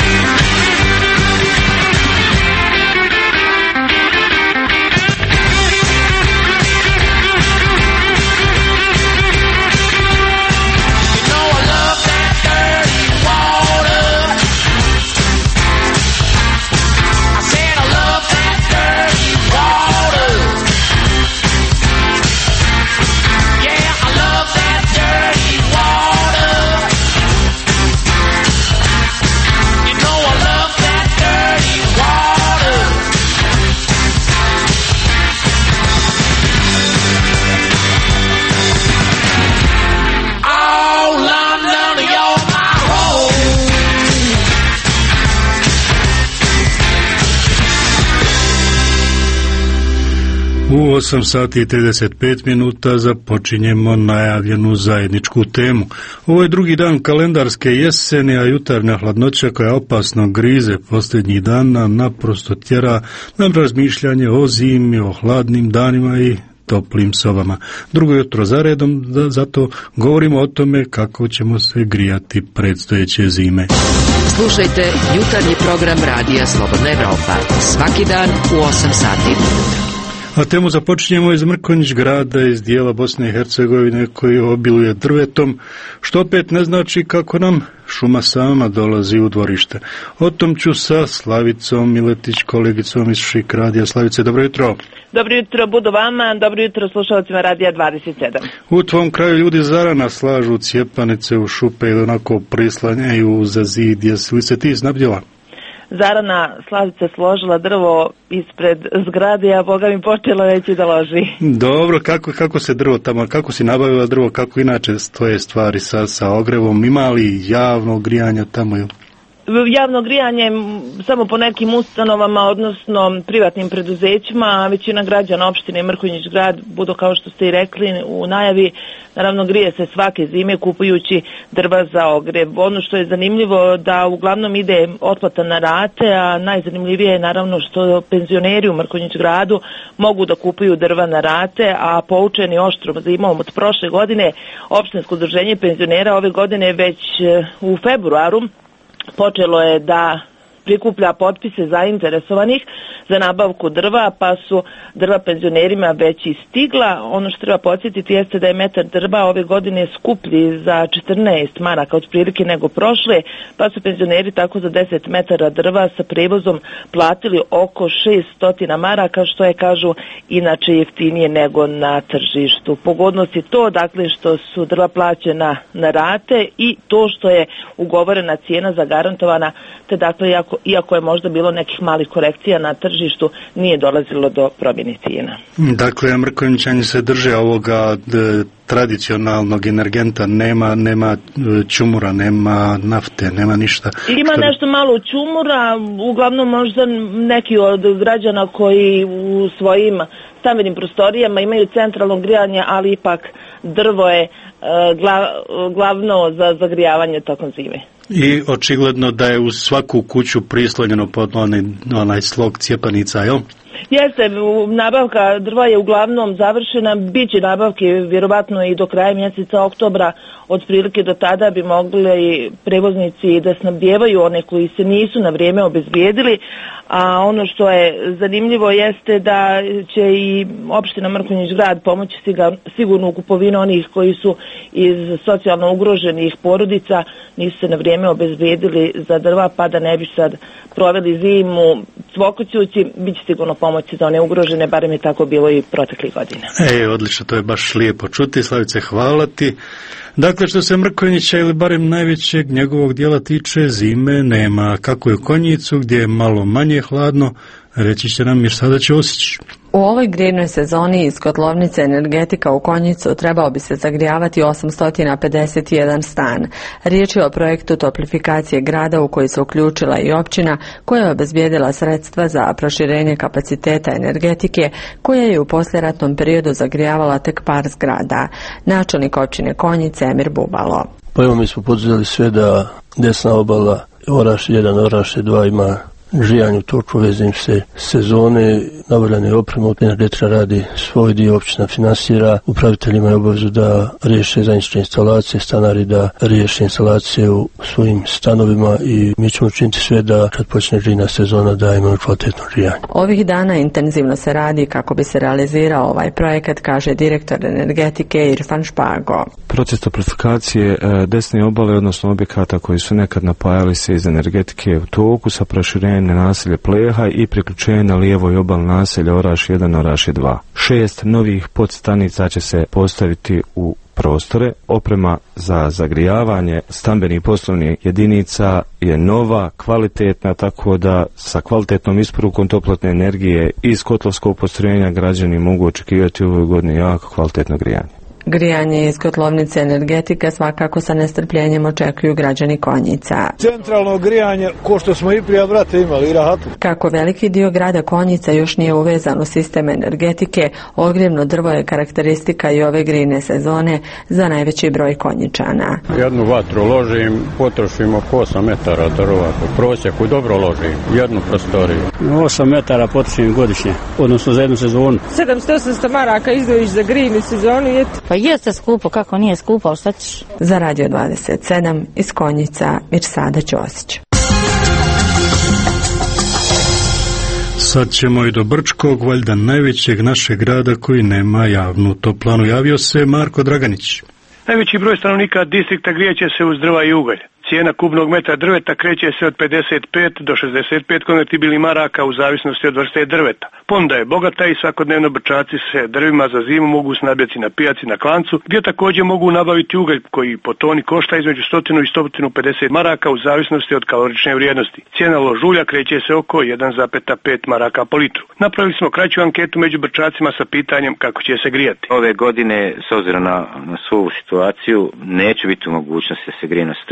U osam sati i trideset pet minuta započinjemo najavljenu zajedničku temu. Ovo je drugi dan kalendarske jeseni, a jutarnja hladnoća koja opasno grize posljednjih dana naprosto tjera nam razmišljanje o zimi, o hladnim danima i toplim sobama. Drugo jutro za redom, da zato govorimo o tome kako ćemo se grijati predstojeće zime. Slušajte jutarnji program Radija Slobodna Evropa svaki dan u osam sati. A temu započinjemo iz Mrkonjić grada, iz dijela Bosne i Hercegovine koji obiluje drvetom, što opet ne znači kako nam šuma sama dolazi u dvorište. O tom ću sa Slavicom Miletić, kolegicom iz Šik radija. Slavice, dobro jutro. Dobro jutro budu vama, dobro jutro slušalcima Radija dvadeset sedam. U tvom kraju ljudi zarana slažu cijepanice u šupe ili onako prislanjaju za zid. Jesi li se ti snabdjela? Zarana Slavica složila drvo ispred zgrade, a Boga mi počela već i da loži. Dobro, kako, kako se drvo tamo, kako si nabavila drvo, kako inače stoje stvari sa, sa ogrevom, ima li javno grijanja tamo? Javno grijanje samo po nekim ustanovama, odnosno privatnim preduzećima, a većina građana opštine Mrkonjić Grad, budu kao što ste i rekli u najavi, naravno grije se svake zime kupujući drva za ogrev. Ono što je zanimljivo da uglavnom ide otplata na rate, a najzanimljivije je naravno što penzioneri u Mrkonjić Gradu mogu da kupuju drva na rate, a poučeni oštrom zimom od prošle godine, opštinsko udruženje penzionera ove godine već u februaru počelo je da prikuplja potpise zainteresovanih za nabavku drva, pa su drva penzionerima već i stigla. Ono što treba podsjetiti jeste da je metar drva ove godine skuplji za četrnaest maraka otprilike nego prošle, pa su penzioneri tako za deset metara drva sa prevozom platili oko šesnaest maraka, što je, kažu, inače jeftinije nego na tržištu. Pogodnost je to, dakle, što su drva plaćena na rate i to što je ugovorena cijena zagarantovana, te dakle, iako, iako je možda bilo nekih malih korekcija na tržištu, nije dolazilo do promjene cijena. Dakle, Mrkonjićani se drže ovoga d, tradicionalnog energenta, nema, nema čumura, nema nafte, nema ništa. Ima što... nešto malo čumura, uglavnom možda neki od građana koji u svojim stambenim prostorijama imaju centralno grijanje, ali ipak drvo je glav, glavno za zagrijavanje tokom zime. I očigledno da je u svaku kuću prislonjeno pod onaj, onaj slog cjepanica, jel? Jeste, nabavka drva je uglavnom završena, bit će nabavke vjerovatno i do kraja mjeseca oktobra, otprilike do tada bi mogli prevoznici da snabdijevaju one koji se nisu na vrijeme obezbijedili, a ono što je zanimljivo jeste da će i opština Mrkonjić Grad pomoći sigurno u kupovinu onih koji su iz socijalno ugroženih porodica, nisu se na vrijeme obezbijedili za drva, pa da ne bi sad proveli zimu cvokoćući, bit će sigurno pomoći za one ugrožene, barem je tako bilo i proteklih godina. E, odlično, to je baš lijepo čuti, Slavice, hvala ti. Dakle, što se Mrkonjića ili barem najvećeg njegovog dijela tiče, zime nema. Kako je u Konjicu, gdje je malo manje hladno, reći će nam Mirsada Ćosić. U ovoj grijnoj sezoni iz kotlovnice Energetika u Konjicu trebao bi se zagrijavati osamsto pedeset jedan stan. Riječ je o projektu toplifikacije grada u koji se uključila i općina koja je obezbijedila sredstva za proširenje kapaciteta energetike koja je u poslijeratnom periodu zagrijavala tek par zgrada. Načelnik općine Konjice Emir Bubalo. Pa evo, mi smo poduzeli sve da desna obala Oraš jedan, Oraš dva ima žijanju toču, vezim se sezone, nabavljane opreme, Energetika radi svoj dio, općina finansira, upravitelji imaju obavezu da riješe zajedničke instalacije, stanari da riješe instalacije u svojim stanovima i mi ćemo učiniti sve da kad počne žijna sezona da imamo kvalitetno žijanje. Ovih dana intenzivno se radi kako bi se realizirao ovaj projekat, kaže direktor Energetike Irfan Špago. Proces toplifikacije desne obale, odnosno objekata koji su nekad napajali se iz energetike u toku sa proširenjem na naselje Pleha i priključenje na lijevoj obali naselja Oraš jedan, Oraš dva. Šest novih podstanica će se postaviti u prostore. Oprema za zagrijavanje stambenih poslovnih jedinica je nova, kvalitetna, tako da sa kvalitetnom isporukom toplotne energije iz kotlovskog postrojenja građani mogu očekivati u ovoj godini jako kvalitetno grijanje. Grijanje iz kotlovnice Energetika svakako sa nestrpljenjem očekuju građani Konjica. Centralno grijanje, ko što smo i prije brate imali, i rahatu. Kako veliki dio grada Konjica još nije uvezan u sistem energetike, ogrjevno drvo je karakteristika i ove grijne sezone za najveći broj Konjičana. Jednu vatru ložim, potrošim oko osam metara drva, u prosjeku dobro ložim, jednu prostoriju. osam metara potrošim godišnje, odnosno za jednu sezonu. sedamsto osamsto maraka izdvojiš za grijnu sezonu, je. Pa jeste skupo, kako nije skupo, ali šta ćeš? Za Radio dvadeset sedam iz Konjica, Mirsada Ćosić. Sad ćemo i do Brčkog, valjda najvećeg našeg grada koji nema javnu toplanu. Javio se Marko Draganić. Najveći broj stanovnika distrikta grijeće se uz drva i ugalj. Cijena kubnog metra drveta kreće se od pedeset pet do šezdeset pet konvertibilnih maraka u zavisnosti od vrste drveta. Ponuda je bogata i svakodnevno Brčaci se drvima za zimu mogu snabdjeti na pijaci na Klancu, gdje također mogu nabaviti ugalj koji po toni košta između sto i sto pedeset maraka u zavisnosti od kalorične vrijednosti. Cijena ložulja kreće se oko jedan zarez pet maraka po litru. Napravili smo kraću anketu među Brčacima sa pitanjem kako će se grijati. Ove godine, s obzirom na, na svu situaciju, neće biti u mogućnosti da se grije na struju.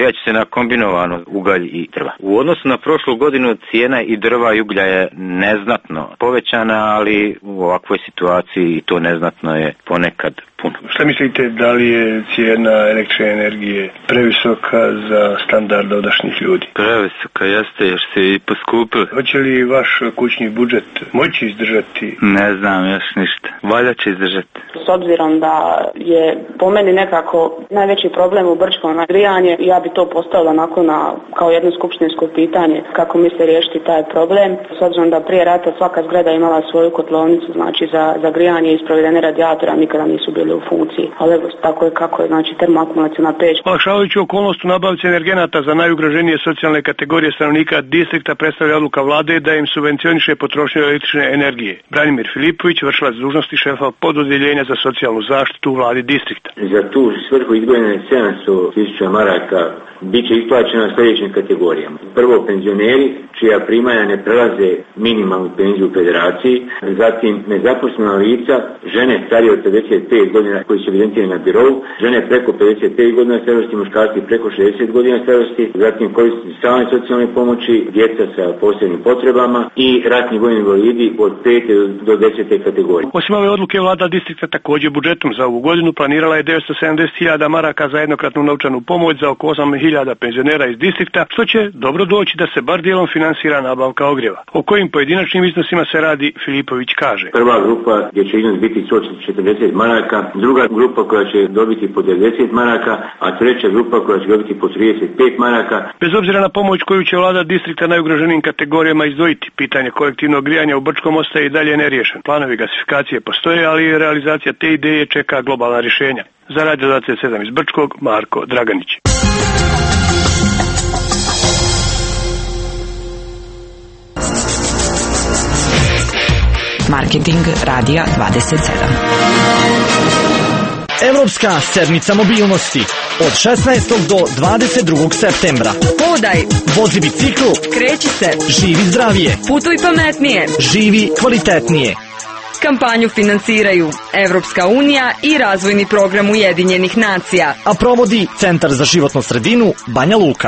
koncentrirati će se na kombinovano ugalj i drva. U odnosu na prošlu godinu cijena i drva i uglja je neznatno povećana, ali u ovakvoj situaciji i to neznatno je ponekad puno. Šta mislite, da li je cijena električne energije previsoka za standard odašnjih ljudi? Previsoka jeste, jer se i poskupili. Hoće li vaš kućni budžet moći izdržati? Ne znam još ništa. Valja će izdržati. S obzirom da je po meni nekako najveći problem u Brčkom na grijanje, ja bi to postavila onako na, kao jedno skupštinsko pitanje kako misle riješiti taj problem. S obzirom da prije rata svaka zgrada imala svoju kotlovnicu, znači za, za grijanje i isprovedene radijatora nikada nisu bili u funkciji, ali evo tako je kako je, znači termoakumulaciona peć. Olakšavajući okolnost u nabavci energenata za najugroženije socijalne kategorije stanovnika distrikta predstavlja odluka vlade da im subvencioniše potrošnju električne energije. Branimir Filipović, vršilac dužnosti šefa pododjeljenja za socijalnu zaštitu u vladi distrikta. Za tu svrhu izdvojeno je sedamsto tisuća maraka, bit će isplaćeno sljedećim kategorijama. Prvo, penzioneri čija primanja ne prelaze minimalnu penziju u federaciji, zatim nezaposlena lica, žene starije od pedeset pet godina koji su evidentirani na birovu, žene preko pedeset pet godina starosti, muškarci preko šezdeset godina starosti, zatim korisnici stalne socijalne pomoći, djeca sa posebnim potrebama i ratni vojni invalidi od pete do desete kategorije. Osim ove odluke, vlada distrikta također budžetom za ovu godinu planirala je devetsto sedamdeset hiljada maraka za jednokratnu novčanu pomoć za oko osam hiljada penzionera iz distrikta, što će dobro doći da se bar dijelom finansira nabavka ogrijeva. O kojim pojedinačnim iznosima se radi, Filipović kaže. Prva grupa gdje će iznos biti sto četrdeset maraka, druga grupa koja će dobiti po devedeset maraka, a treća grupa koja će dobiti po trideset pet maraka. Bez obzira na pomoć koju će vlada distrikta najugroženijim kategorijama izdvojiti, pitanje kolektivnog grijanja u Brčkom ostaje i dalje neriješen. Planovi gasifikacije postoje, ali realizacija te ideje čeka globalna rješenja. Za Radio dvadeset sedam iz Brčkog, Marko Draganić. Marketing Radija dvadeset sedam. Evropska sedmica mobilnosti od šesnaestog do dvadeset drugog septembra. Hodaj, vozi bicikl, kreći se, živi zdravije, putuj pametnije, živi kvalitetnije. Kampanju finansiraju Evropska unija i razvojni program Ujedinjenih nacija, a provodi Centar za životnu sredinu Banja Luka.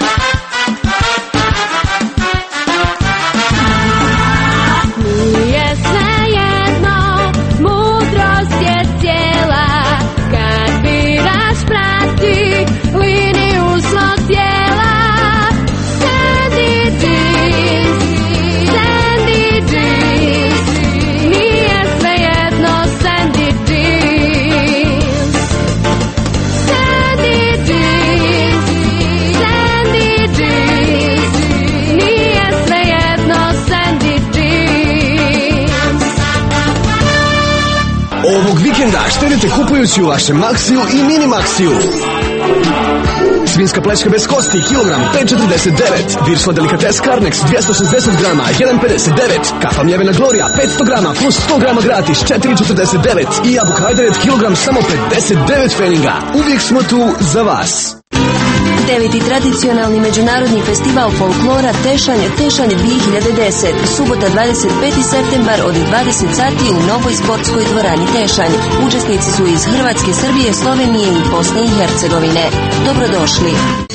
Ovog vikenda štedite kupujući u vašem Maxiju i Mini Maxiju. Svinska plećka bez kosti, kilogram pet četrdeset devet. Virsla delikates Carnex dvjesto šezdeset grama, jedan pedeset devet. Kafa mljevena Gloria petsto grama plus sto grama gratis, četiri četrdeset devet. I jabuka Ajdaret kilogram samo pedeset devet pfenninga. Uvijek smo tu za vas. Deveti tradicionalni međunarodni festival folklora Tešanj, Tešanj dvije hiljade deset, subota dvadeset peti septembar od dvadeset sati u novoj sportskoj dvorani Tešanj. Učesnici su iz Hrvatske, Srbije, Slovenije i Bosne i Hercegovine. Dobrodošli.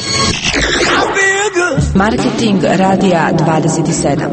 Marketing Radija dvadeset sedam.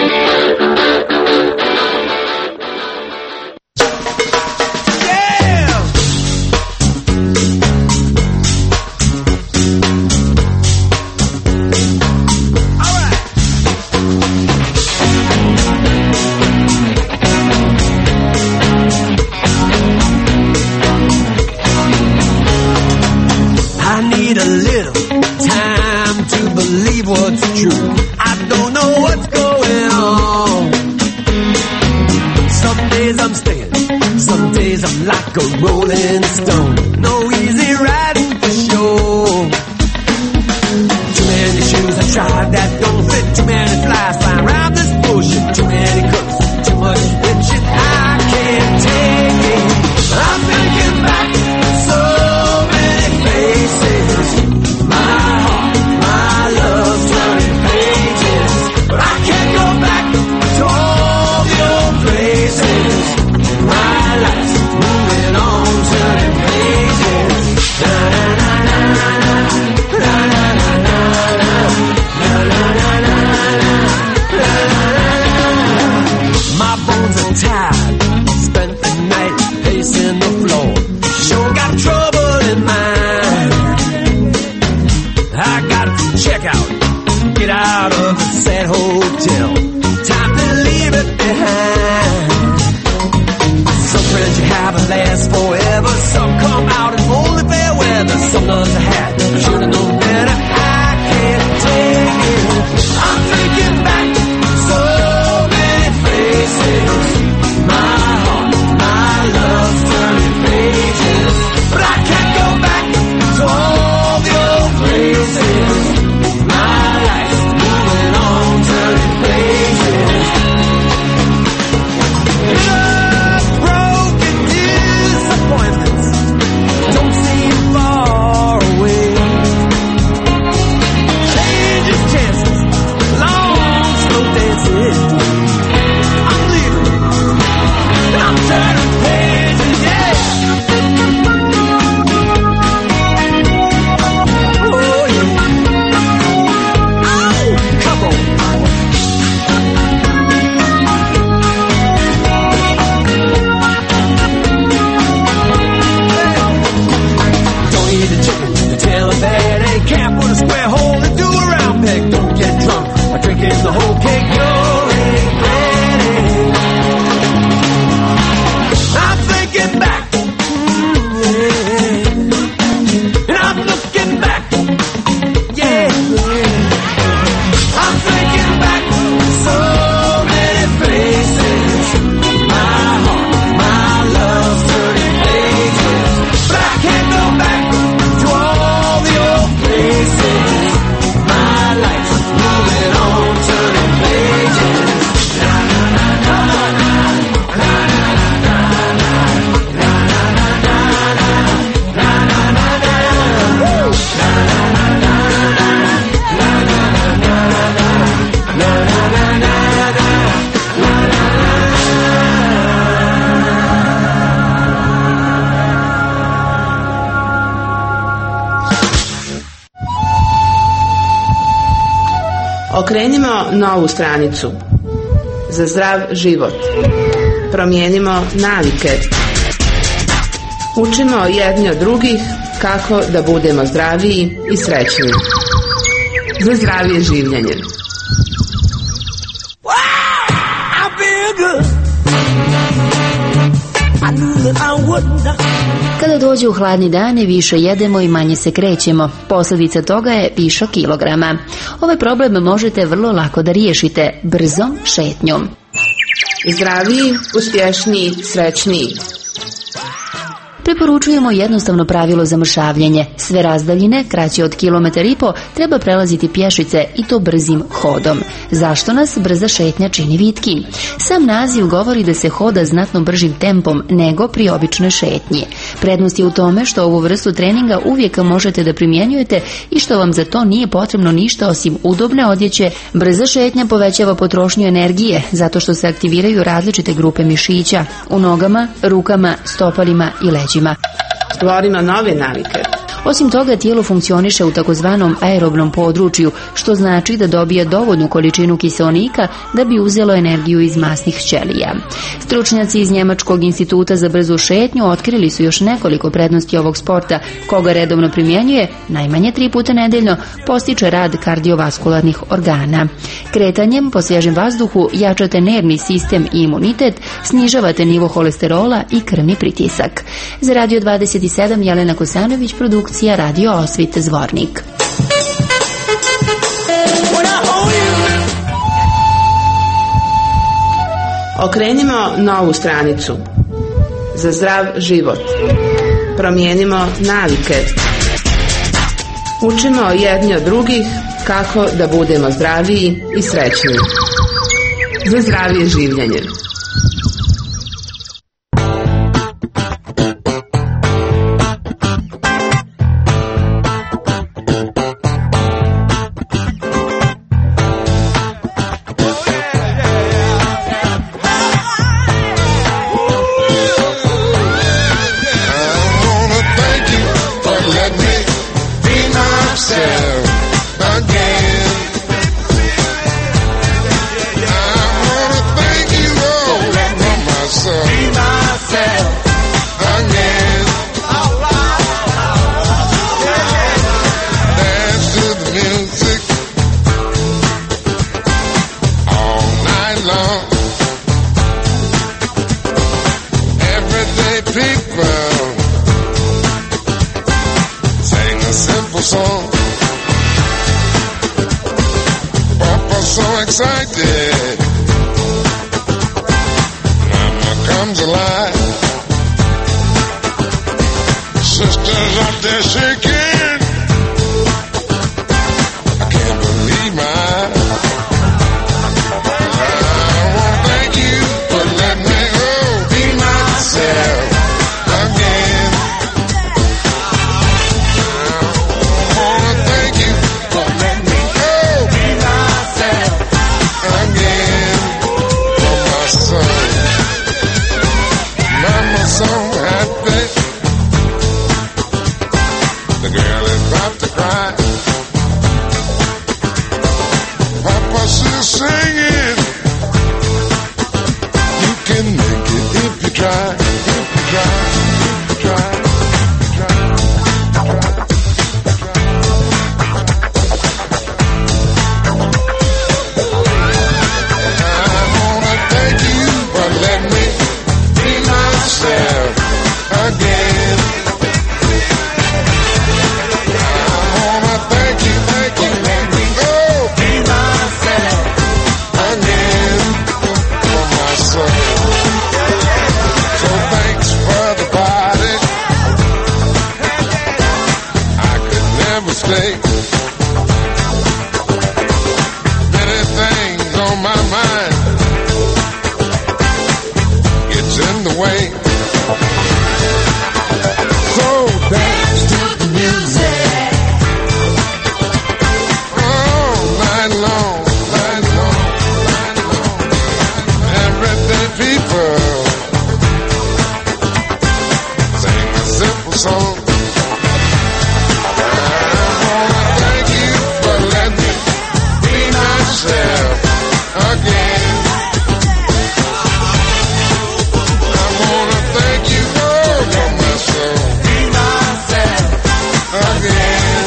Like a rolling stone, no easy riding for sure. Too many shoes I tried that don't fit, too many flies flying around this bullshit, too many cooks, too much bitching, I can't take it. I'm thinking back to so many faces, my heart, my love turning pages, but I can't go back to all the old places. My life's moving on, turning pages. in the floor. Sure got trouble in mind. I got to check out, get out of the sad hotel. Time to leave it behind. Some friends you have will last forever. Some come out in only fair weather. Some loves a hat, should've known better. I can't take it. I'm thinking back so many places. My heart, my love's turning pages, but I can't go back to all the old places. My life's moving on, turning pages. Love, broken disappointments don't seem far away. Changes, chances, long, slow dances. I'm leaving, I'm turning pages, yeah. Oh, yeah. Oh, come on. Don't eat a chicken to tell a bad egg. Can't put a square hole into a round peg. Don't get drunk by drinking the whole cake. You're regretting. I'm thinking back, mm, yeah. And I'm looking back, yeah. I'm thinking back so many places. My heart, my love's turning pages, but I can't go back to all the old places. My life's moving on, turning pages. Na na na na na na na na na na na na na. Woo! Na na na na na na na na na na Okrenimo novu stranicu. Za zdrav život. Promijenimo navike. Učimo jedni od drugih kako da budemo zdraviji i srećniji. Za zdravije življenje. I feel good. I knew that I would. Kada dođe u hladni dane, više jedemo i manje se krećemo. Posljedica toga je višak kilograma. Ovaj problem možete vrlo lako da riješite brzom šetnjom. Zdraviji, uspješniji, srećniji. Preporučujemo jednostavno pravilo za mršavljenje. Sve razdaljine, kraće od kilometar i po, treba prelaziti pješice i to brzim hodom. Zašto nas brza šetnja čini vitkim? Sam naziv govori da se hoda znatno bržim tempom nego pri običnoj šetnji. Prednost je u tome što ovu vrstu treninga uvijek možete da primjenjujete i što vam za to nije potrebno ništa osim udobne odjeće. Brza šetnja povećava potrošnju energije zato što se aktiviraju različite grupe mišića u nogama, rukama, stopalima i leđima. Stvorimo nove navike. Osim toga, tijelo funkcioniše u takozvanom aerobnom području, što znači da dobije dovoljnu količinu kiseonika da bi uzelo energiju iz masnih ćelija. Stručnjaci iz Njemačkog instituta za brzu šetnju otkrili su još nekoliko prednosti ovog sporta. Koga redovno primjenjuje, najmanje tri puta nedeljno, postiče rad kardiovaskularnih organa. Kretanjem po svježem vazduhu jačate nervni sistem i imunitet, snižavate nivo holesterola i krvni pritisak. Za Radio dvadeset sedam Jelena Kosanović, produkcija Radio Osvit Zvornik. Okrenimo novu stranicu. Za zdrav život. Promijenimo navike. Učimo jedni od drugih kako da budemo zdraviji i srećniji. Za zdravije življenje. Again. I wanna thank you all. Everyday people sing a simple song. Papa's so excited, Mama comes alive. Sisters out there shaking, I can't believe my eyes. I wanna thank you for letting me go be myself again. I wanna thank you for letting me go be myself again. For my son, Mama's so happy. The girl is about to cry. Papa's still singing. You can make it if you try. If you try. If you try. If you try. I wanna thank you for letting me be myself again. Many things on my mind gets in the way. So dance to the music all night long, night long, night long. Everyday people sing a simple song. Again, I wanna thank you all for my soul. Be myself again.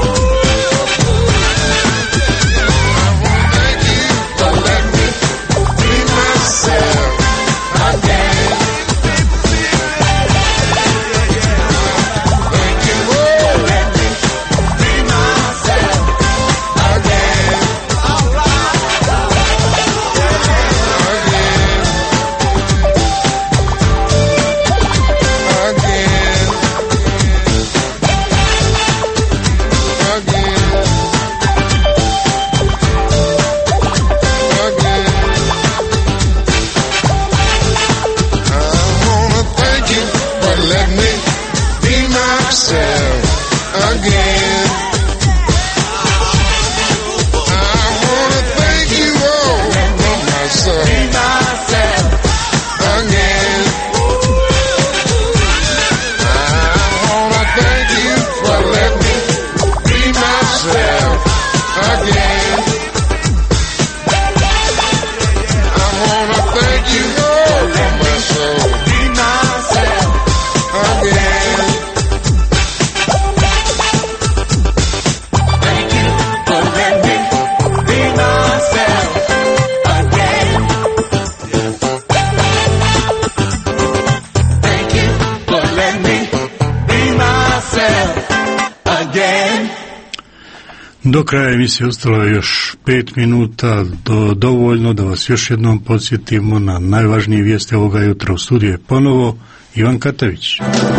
I wanna thank you for letting me be myself again. Thank you all for letting me be myself again. Do kraja emisije ostalo je još pet minuta, do, dovoljno da vas još jednom podsjetimo na najvažnije vijesti ovoga jutra. U studiju je ponovo Ivan Katavić.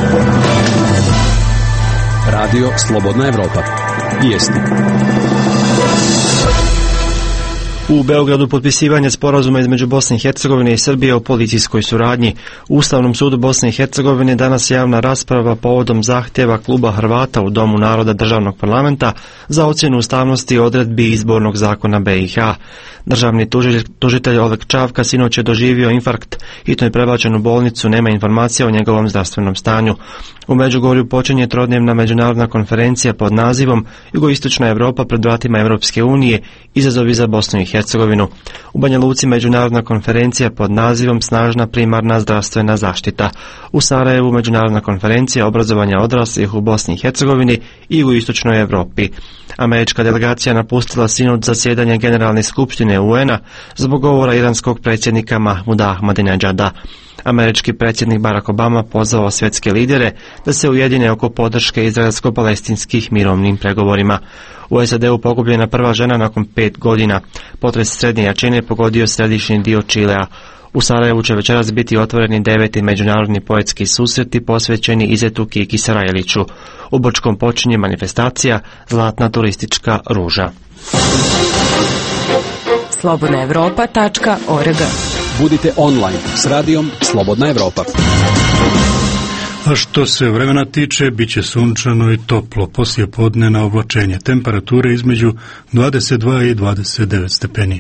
Radio Slobodna Evropa. Vijesti. U Beogradu potpisivanje sporazuma između Bosne i Hercegovine i Srbije o policijskoj suradnji. U Ustavnom sudu Bosne i Hercegovine danas javna rasprava povodom zahtjeva kluba Hrvata u Domu naroda državnog parlamenta za ocjenu ustavnosti odredbi izbornog zakona B i H. Državni tužitelj Oleg Čavka sinoć je doživio infarkt, hitno je prebačen u bolnicu, nema informacija o njegovom zdravstvenom stanju. U Međugorju počinje trodnevna međunarodna konferencija pod nazivom Jugoistočna Europa pred vratima Europske unije, izazovi za Bosnu i Hercegovinu. U Banja Luci međunarodna konferencija pod nazivom Snažna primarna zdravstvena zaštita. U Sarajevu međunarodna konferencija obrazovanja odraslih u Bosni i Hercegovini i u Istočnoj Europi. Američka delegacija napustila sinoć zasjedanje Generalne skupštine U N-a zbog govora iranskog predsjednika Mahmuda Ahmadinejada. Američki predsjednik Barack Obama pozvao svjetske lidere da se ujedine oko podrške izraelsko-palestinskih mirovnim pregovorima. U S A D-u pogubljena prva žena nakon pet godina. Potres srednje jačine pogodio središnji dio Čilea. U Sarajevu će večeras biti otvoreni deveti međunarodni poetski susreti posvećeni Izetu Kiki Sarajeliću. U Brčkom počinje manifestacija Zlatna turistička ruža. slobodna evropa tačka org. Budite online s radijom Slobodna Evropa. A što se vremena tiče, bit će sunčano i toplo, poslije podne na oblačenje. Temperature između dvadeset dva i dvadeset devet stepeni.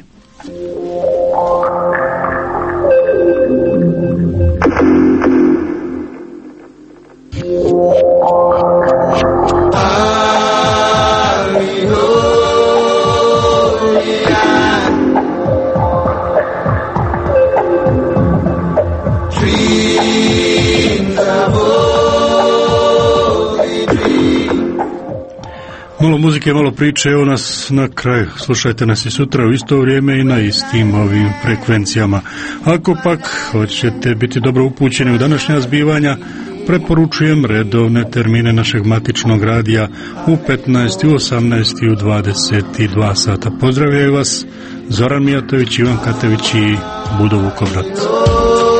Malo muzike, malo priče, evo nas na kraju. Slušajte nas i sutra u isto vrijeme i na istim ovim frekvencijama. Ako pak hoćete biti dobro upućeni u današnja zbivanja, preporučujem redovne termine našeg matičnog radija u petnaest, u osamnaest i u dvadeset dva sata. Pozdravljaju vas Zoran Mijatović, Ivan Katević i Budo Vukovrat.